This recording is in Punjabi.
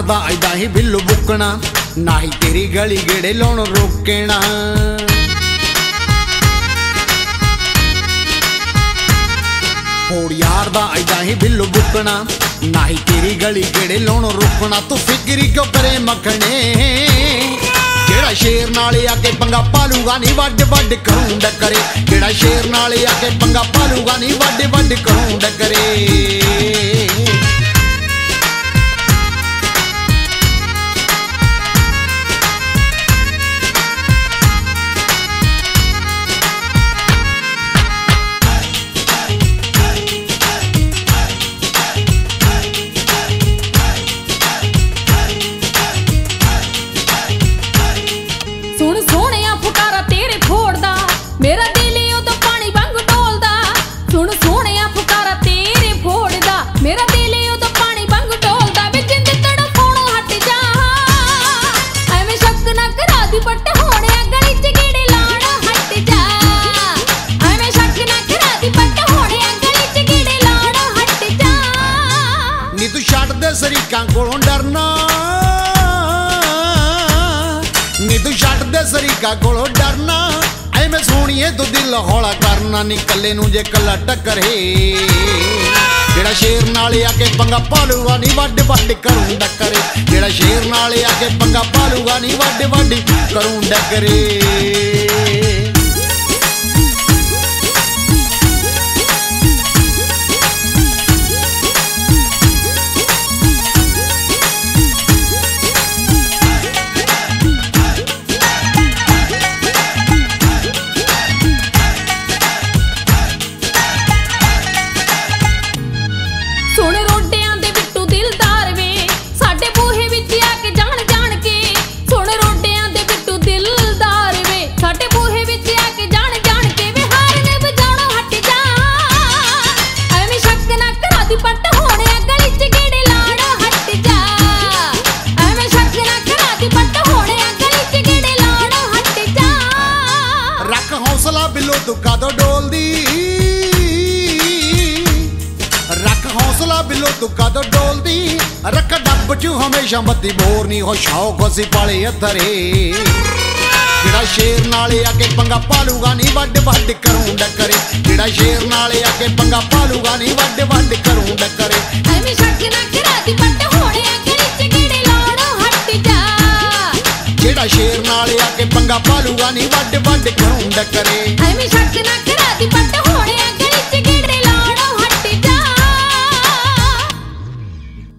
ਦਾ ਐਦਾਂ ਹੀ ਬਿੱਲੂ ਬੁੱਕਣਾ, ਨਾ ਹੀ ਤੇਰੀ ਗਲੀ ਗੇੜੇ ਲਾਉਣ ਰੋਕਣਾ। ਹੋਰ ਯਾਰ ਦਾ ਐਦਾਂ ਹੀ ਬਿੱਲੂ ਬੁੱਕਣਾ, ਨਾ ਹੀ ਤੇਰੀ ਗਲੀ ਗੇੜੇ ਲਾਉਣ ਰੋਕਣਾ। ਤੂੰ ਫਿਕਰੀ ਕਿਉਂ ਕਰੇ ਮੱਖਣੇ, ਜਿਹੜਾ ਸ਼ੇਰ ਨਾਲ ਆ ਕੇ ਪੰਗਾ ਪਾਲੂਗਾ ਨੀ ਵੱਡ ਵੱਡ ਕਰੂੰ ਡੱਕਰੇ। ਜਿਹੜਾ ਸ਼ੇਰ ਨਾਲ ਆ ਕੇ ਪੰਗਾ ਪਾਲੂਗਾ ਨੀ ਵੱਡ ਵੱਡ ਕਰੂੰ ਡੱਕਰੇ। ਸੁਣ ਸੋਹਣਿਆ ਫੁਕਾਰਾ ਤੇਰੇ ਫੋੜਦਾ, ਮੇਰਾ ਦਿਲ ਉਦੋਂ ਪਾਣੀ ਵਾਂਗ ਡੋਲਦਾ। ਸੁਣ ਸੋਹਣਿਆ ਫੁਕਾਰਾ ਤੇਰੇ ਫੋੜਦਾ, ਮੇਰਾ ਦਿਲ ਉਦੋਂ ਪਾਣੀ ਵਾਂਗ ਡੋਲਦਾ। ਵੇ ਜਿੰਦ ਤੜਫਾਉਣੋਂ ਹਟ ਜਾ, ਐਵੇਂ ਸ਼ੱਕ ਨਾ ਕਰਾ ਦੀ ਬੱਟ ਹੋਣਿਆ ਗਲੀ ਚ ਗੇੜੇ ਲਾਉਣ ਹਟ ਜਾ। ਐਵੇਂ ਸ਼ੱਕ ਨਾ ਕਰਾ ਦੀ ਬੱਟ ਹੋਣਿਆ ਗਲੀ ਚ ਗੇੜੇ ਲਾਉਣ ਹਟ ਜਾ। ਨੀ ਤੂੰ ਛੱਡ ਦੇ ਸਰੀਕਾਂ ਕੋਲੋਂ ਡਰਨਾ, ਨੀ ਤੂੰ ਛੱਡ ਦੇ ਸਰੀਕਾਂ ਕੋਲੋਂ ਡਰਨਾ। ਐਵੇਂ ਸੋਹਣੀਏ ਤੂੰ ਦਿਲ ਹੌਲਾ ਕਰਨਾ, ਨੀ ਕੱਲੇ ਨੂੰ ਜੇ ਕੱਲਾ ਟੱਕਰੇ। ਜਿਹੜਾ ਸ਼ੇਰ ਨਾਲ ਆ ਕੇ ਪੰਗਾ ਪਾਲੂਗਾ ਨੀ ਵੱਡ ਵੱਡ ਕਰੂੰ ਡੱਕਰੇ। ਜਿਹੜਾ ਸ਼ੇਰ ਨਾਲ ਆ ਕੇ ਪੰਗਾ ਪਾਲੂਗਾ ਨੀ ਵੱਡ ਵੱਡ ਕਰੂੰ ਡੱਕਰੇ। ਸੁਣ ਰੋਡਿਆਂ ਦੇ ਬਿੱਟੂ ਦਿਲਦਾਰ ਵੇ, ਸਾਡੇ ਬੂਹੇ ਵਿੱਚ ਆ ਕੇ ਜਾਣ ਜਾਣ ਕੇ। ਸੁਣ ਰੋਡਿਆਂ ਦੇ ਬਿੱਟੂ ਦਿਲਦਾਰ ਵੇ, ਸਾਡੇ ਬੂਹੇ ਵਿੱਚ ਆ ਕੇ ਜਾਣ ਜਾਣ ਕੇ। ਵੇ ਹਾਰਨ ਵਜਾਉਣੋਂ ਹਟ ਜਾ, ਐਵੇਂ ਸ਼ੱਕ ਨਾ ਕਰਾ ਦੀ ਪੱਟ ਹੋਣਿਆ ਗਲੀ ਚ ਗੇੜੇ ਲਾਉਣੋਂ ਹਟ ਜਾ। ਐਵੇਂ ਸ਼ੱਕ ਨਾ ਕਰਾ ਦੀ ਪੱਟ ਹੋਣਿਆ ਗਲੀ ਚ ਗੇੜੇ ਲਾਉਣੋਂ ਹਟ ਜਾ। ਰੱਖ ਹੌਸਲਾ ਬਿੱਲੋ ਤੂੰ ਕਦੋਂ ਡੋਲਦੀ, ਰੱਖ ਹੌਸਲਾ ਬਿੱਲੋ ਤੂੰ ਕਦੋਂ ਡੋਲਦੀ। ਰੱਖ ਡੱਬ ਚ ਹਮੇਸ਼ਾ ਬੱਤੀ ਬੋਰਨੀ, ਹੋ ਸ਼ੌਕ ਅਸੀਂ ਪਾਲੇ ਅਥਰੇ। ਜਿਹੜਾ ਸ਼ੇਰ ਨਾਲ ਆ ਕੇ ਪੰਗਾ ਪਾਲੂਗਾ ਨੀ ਵੱਡ ਵੱਡ ਕਰੂੰ ਡੱਕਰੇ। ਜਿਹੜਾ ਸ਼ੇਰ ਨਾਲ ਆ ਕੇ ਪੰਗਾ ਪਾਲੂਗਾ ਨੀ ਵੱਡ ਵੱਡ ਕਰੂੰ ਡੱਕਰੇ। ਐਵੇਂ ਸ਼ੱਕ ਨਾ ਕਰਾ ਦੀ ਪੱਟ ਹੋਣਿਆ ਗਲੀ ਚ ਗੇੜੇ ਲਾਉਣੋਂ ਹਟ ਜਾ। ਜਿਹੜਾ ਸ਼ੇਰ ਨਾਲ ਆ ਕੇ ਪੰਗਾ ਪਾਲੂਗਾ ਨੀ ਵੱਡ ਵੱਡ ਕਰੂੰ ਡੱਕਰੇ। ਐਵੇਂ